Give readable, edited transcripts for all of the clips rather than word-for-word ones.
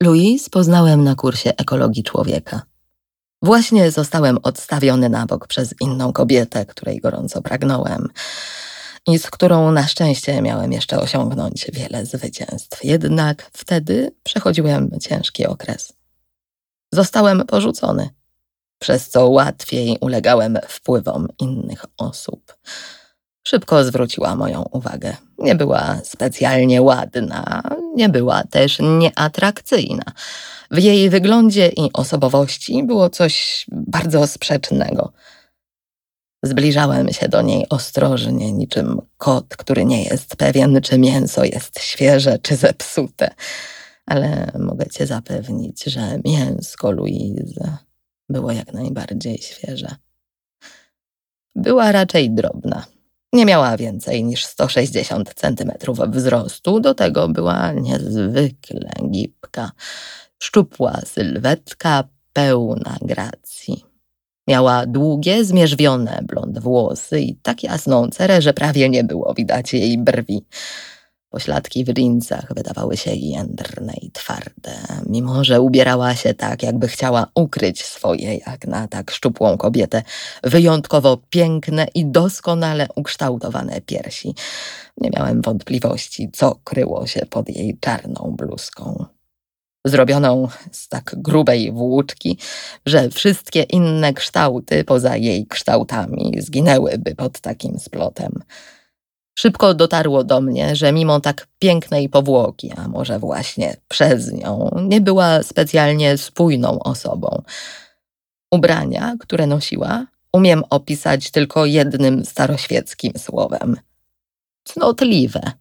Louise poznałem na kursie ekologii człowieka. Właśnie zostałem odstawiony na bok przez inną kobietę, której gorąco pragnąłem i z którą na szczęście miałem jeszcze osiągnąć wiele zwycięstw. Jednak wtedy przechodziłem ciężki okres. Zostałem porzucony, przez co łatwiej ulegałem wpływom innych osób. Szybko zwróciła moją uwagę. Nie była specjalnie ładna, nie była też nieatrakcyjna. W jej wyglądzie i osobowości było coś bardzo sprzecznego. Zbliżałem się do niej ostrożnie, niczym kot, który nie jest pewien, czy mięso jest świeże, czy zepsute. Ale mogę cię zapewnić, że mięsko Louise było jak najbardziej świeże. Była raczej drobna. Nie miała więcej niż 160 centymetrów wzrostu, do tego była niezwykle gibka. Szczupła sylwetka, pełna gracji. Miała długie, zmierzwione blond włosy i tak jasną cerę, że prawie nie było widać jej brwi. Pośladki w dżinsach wydawały się jędrne i twarde, mimo że ubierała się tak, jakby chciała ukryć swoje, jak na tak szczupłą kobietę, wyjątkowo piękne i doskonale ukształtowane piersi. Nie miałem wątpliwości, co kryło się pod jej czarną bluzką. Zrobioną z tak grubej włóczki, że wszystkie inne kształty poza jej kształtami zginęłyby pod takim splotem. Szybko dotarło do mnie, że mimo tak pięknej powłoki, a może właśnie przez nią, nie była specjalnie spójną osobą. Ubrania, które nosiła, umiem opisać tylko jednym staroświeckim słowem. Cnotliwe.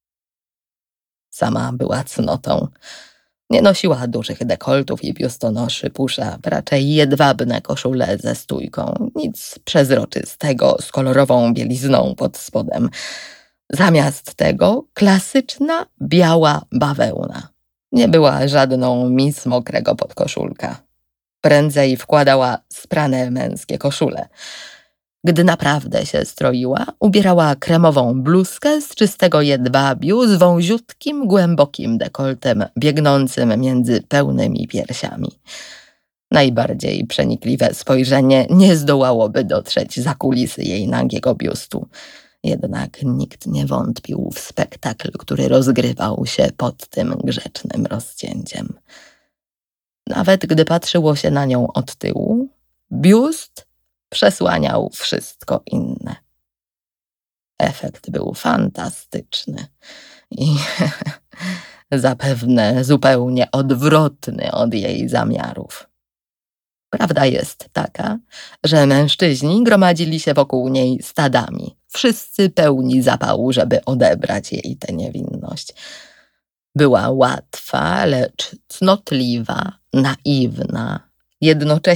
Sama była cnotą. Nie nosiła dużych dekoltów i biustonoszy pusz-up, raczej jedwabne koszule ze stójką, nic przezroczystego z kolorową bielizną pod spodem. Zamiast tego klasyczna, biała bawełna. Nie była żadną miss mokrego podkoszulka. Prędzej wkładała sprane męskie koszule. Gdy naprawdę się stroiła, ubierała kremową bluzkę z czystego jedwabiu z wąziutkim, głębokim dekoltem biegnącym między pełnymi piersiami. Najbardziej przenikliwe spojrzenie nie zdołałoby dotrzeć za kulisy jej nagiego biustu. Jednak nikt nie wątpił w spektakl, który rozgrywał się pod tym grzecznym rozcięciem. Nawet gdy patrzyło się na nią od tyłu, biust przesłaniał wszystko inne. Efekt był fantastyczny i zapewne zupełnie odwrotny od jej zamiarów. Prawda jest taka, że mężczyźni gromadzili się wokół niej stadami, wszyscy pełni zapału, żeby odebrać jej tę niewinność. Była łatwa, lecz cnotliwa, naiwna, jednocześnie